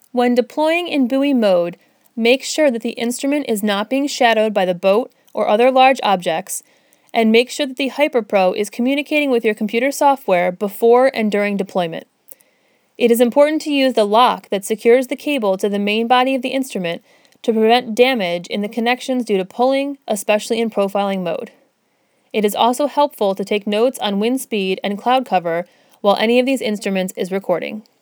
When deploying in buoy mode, make sure that the instrument is not being shadowed by the boat or other large objects, and make sure that the HyperPro is communicating with your computer software before and during deployment. It is important to use the lock that secures the cable to the main body of the instrument to prevent damage in the connections due to pulling, especially in profiling mode. It is also helpful to take notes on wind speed and cloud cover while any of these instruments is recording.